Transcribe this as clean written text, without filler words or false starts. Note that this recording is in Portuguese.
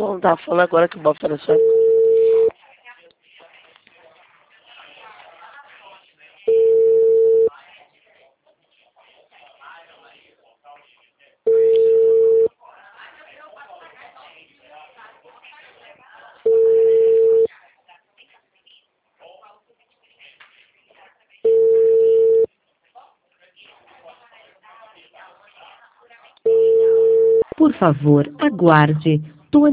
Não tá falando agora que o Bob tá no céu. Por favor, aguarde.